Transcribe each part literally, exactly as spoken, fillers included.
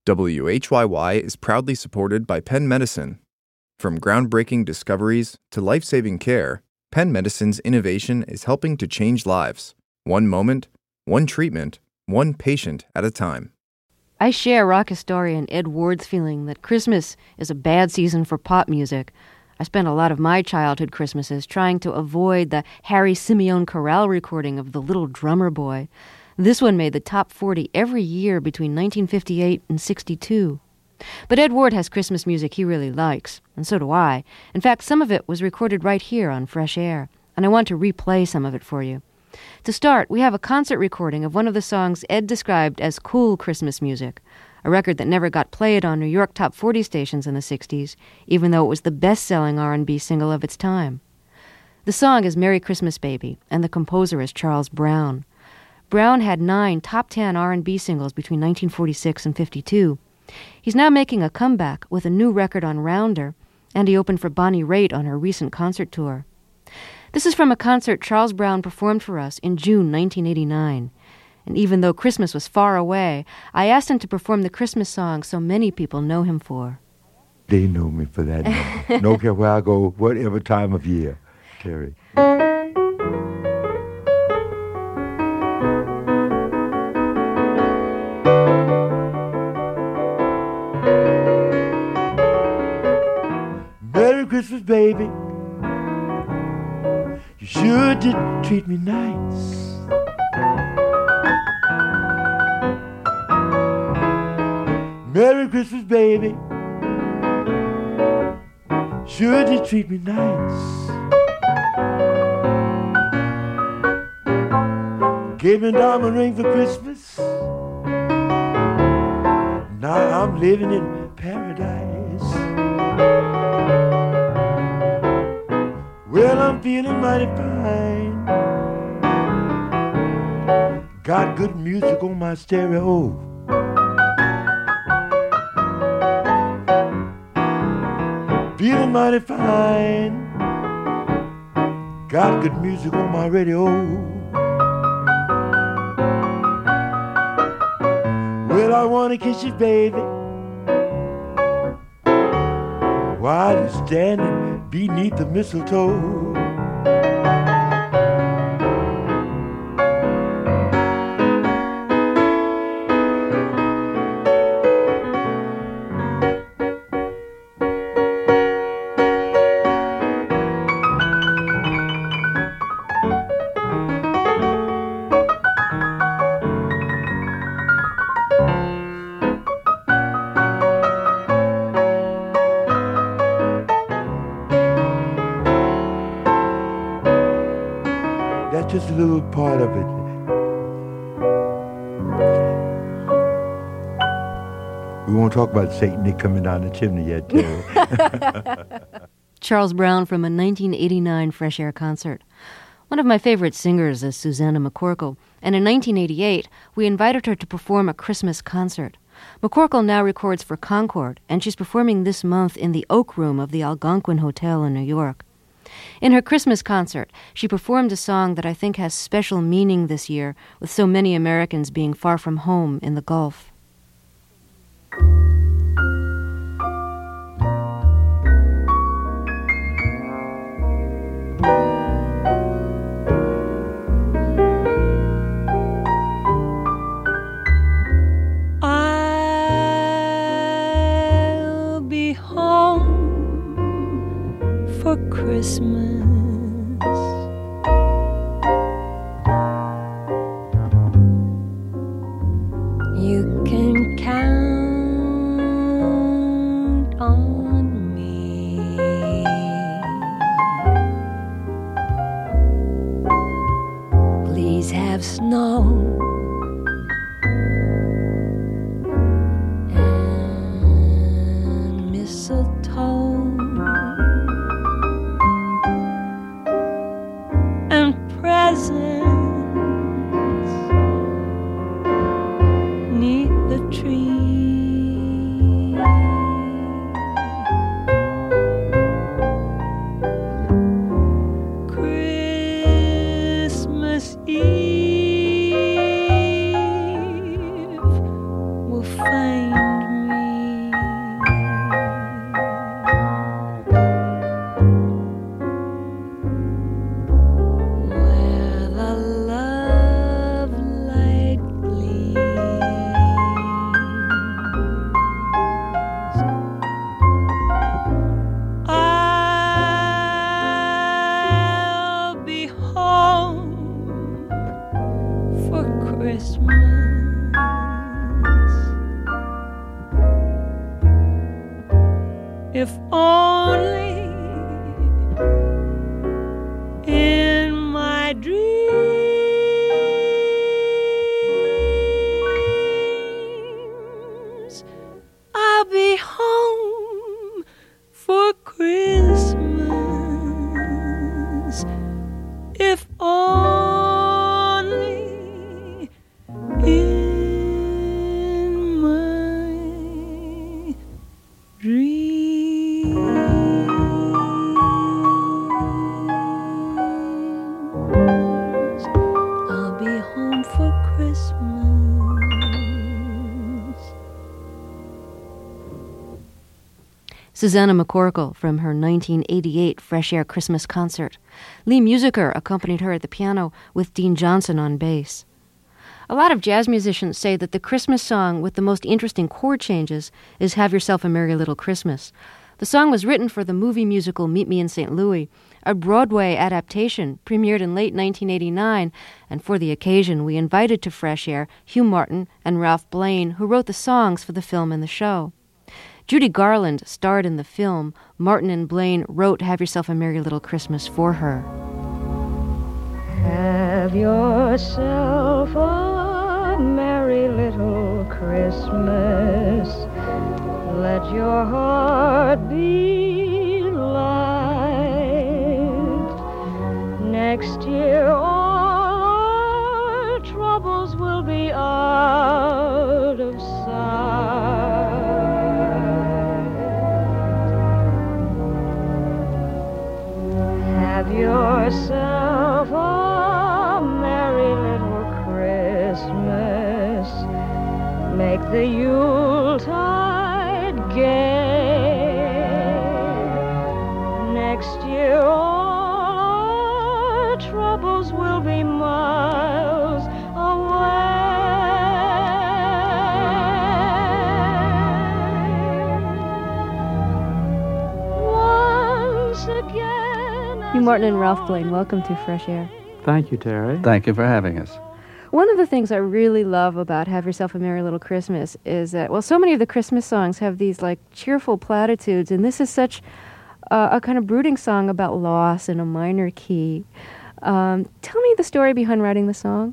W H Y Y is proudly supported by Penn Medicine. From groundbreaking discoveries to life-saving care, Penn Medicine's innovation is helping to change lives, one moment, one treatment, one patient at a time. I share rock historian Ed Ward's feeling that Christmas is a bad season for pop music. I spent a lot of my childhood Christmases trying to avoid the Harry Simeon chorale recording of The Little Drummer Boy. This one made the top forty every year between nineteen fifty-eight and sixty-two. But Ed Ward has Christmas music he really likes, and so do I. In fact, some of it was recorded right here on Fresh Air, and I want to replay some of it for you. To start, we have a concert recording of one of the songs Ed described as cool Christmas music, a record that never got played on New York top forty stations in the sixties, even though it was the best-selling R and B single of its time. The song is Merry Christmas Baby, and the composer is Charles Brown. Brown had nine top ten R and B singles between nineteen forty-six and fifty-two. He's now making a comeback with a new record on Rounder, and he opened for Bonnie Raitt on her recent concert tour. This is from a concert Charles Brown performed for us in June nineteen eighty-nine. And even though Christmas was far away, I asked him to perform the Christmas song so many people know him for. They know me for that number. No care where I go, whatever time of year, Terry. Merry Christmas, baby. You sure did treat me nice. Merry Christmas, baby. Sure did treat me nice. Gave me a diamond ring for Christmas. Now I'm living in paradise. Well, I'm feeling mighty fine. Got good music on my stereo. Feeling mighty fine. Got good music on my radio. Well, I wanna kiss you, baby, while you're standing beneath the mistletoe. That's just a little part of it. We won't talk about Saint Nick coming down the chimney yet, Terry. Charles Brown from a nineteen eighty-nine Fresh Air concert. One of my favorite singers is Susanna McCorkle, and in nineteen eighty-eight, we invited her to perform a Christmas concert. McCorkle now records for Concord, and she's performing this month in the Oak Room of the Algonquin Hotel in New York. In her Christmas concert, she performed a song that I think has special meaning this year, with so many Americans being far from home in the Gulf. I'll be home for Christmas. You can count on me. Please have snow and mistletoe. if only in my dreams I'll be home for Christmas, if only in my dreams. I'll be home for Christmas. Susanna McCorkle from her nineteen eighty-eight Fresh Air Christmas concert. Lee Musiker accompanied her at the piano with Dean Johnson on bass. A lot of jazz musicians say that the Christmas song with the most interesting chord changes is Have Yourself a Merry Little Christmas. The song was written for the movie musical Meet Me in Saint Louis, a Broadway adaptation premiered in late nineteen eighty-nine, and for the occasion we invited to Fresh Air Hugh Martin and Ralph Blaine, who wrote the songs for the film and the show. Judy Garland starred in the film. Martin and Blaine wrote Have Yourself a Merry Little Christmas for her. Have yourself a merry little Christmas. Let your heart be light. Next year all our troubles will be out of sight. Have yourself a merry little Christmas. Make the Yuletide gay. Next year all our troubles will be miles away. Once again. Hugh Martin and Ralph Blaine, welcome to Fresh Air. Thank you, Terry. Thank you for having us. One of the things I really love about Have Yourself a Merry Little Christmas is that, well, so many of the Christmas songs have these, like, cheerful platitudes, and this is such uh, a kind of brooding song about loss in a minor key. Um, tell me the story behind writing the song.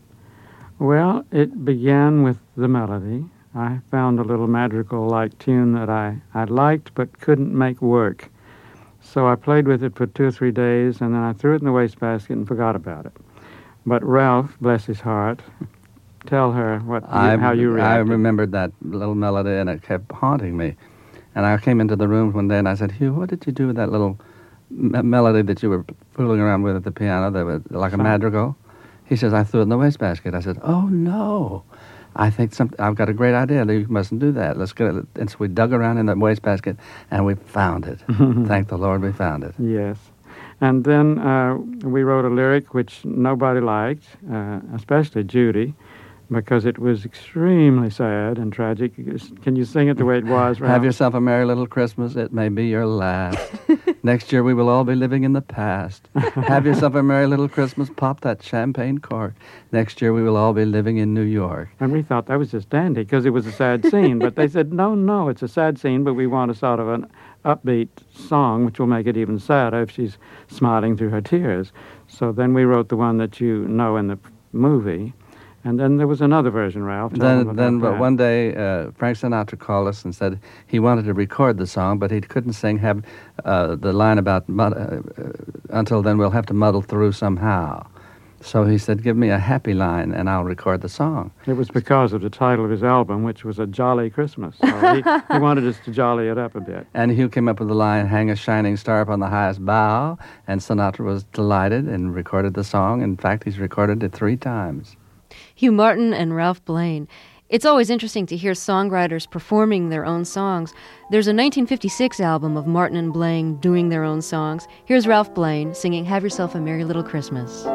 Well, it began with the melody. I found a little madrigal-like tune that I, I liked but couldn't make work. So I played with it for two or three days, and then I threw it in the wastebasket and forgot about it. But Ralph, bless his heart, tell her what you, I, how you reacted. I remembered that little melody, and it kept haunting me. And I came into the room one day, and I said, Hugh, what did you do with that little m- melody that you were fooling around with at the piano, that was like a madrigal? He says, I threw it in the wastebasket. I said, oh, no. I think some, I've got a great idea. You mustn't do that. Let's get it. And so we dug around in the wastebasket, and we found it. Thank the Lord we found it. Yes. And then uh, we wrote a lyric which nobody liked, uh, especially Judy, because it was extremely sad and tragic. Can you sing it the way it was, Ralph? Have yourself a merry little Christmas. It may be your last. Next year we will all be living in the past. Have yourself a merry little Christmas. Pop that champagne cork. Next year we will all be living in New York. And we thought that was just dandy because it was a sad scene. But they said, no, no, it's a sad scene, but we want a sort of an upbeat song, which will make it even sadder if she's smiling through her tears. So then we wrote the one that you know in the movie. And then there was another version, Ralph. Tell them Then, about then, but that. one day, uh, Frank Sinatra called us and said he wanted to record the song, but he couldn't sing have uh, the line about mud- uh, uh, until then we'll have to muddle through somehow. So he said, give me a happy line and I'll record the song. It was because of the title of his album, which was A Jolly Christmas. So he, he wanted us to jolly it up a bit. And Hugh came up with the line, hang a shining star upon the highest bough, and Sinatra was delighted and recorded the song. In fact, he's recorded it three times. Hugh Martin and Ralph Blaine. It's always interesting to hear songwriters performing their own songs. There's a nineteen fifty-six album of Martin and Blaine doing their own songs. Here's Ralph Blaine singing Have Yourself a Merry Little Christmas.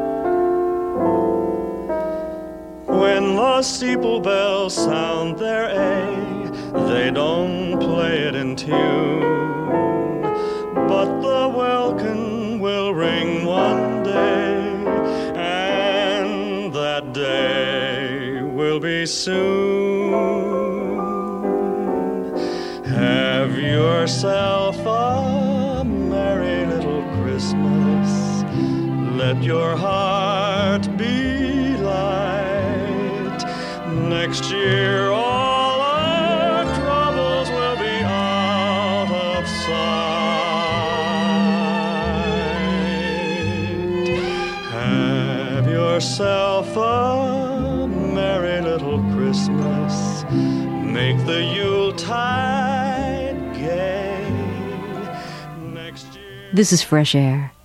When the steeple bells sound their A, they don't play it in tune, but the welkin will ring one day, and that day will be soon. Have your yourself a merry little Christmas. Let your heart be light. Next year all our troubles will be out of sight. Have yourself a merry little Christmas. Make the Yuletide gay. Next year. This is Fresh Air.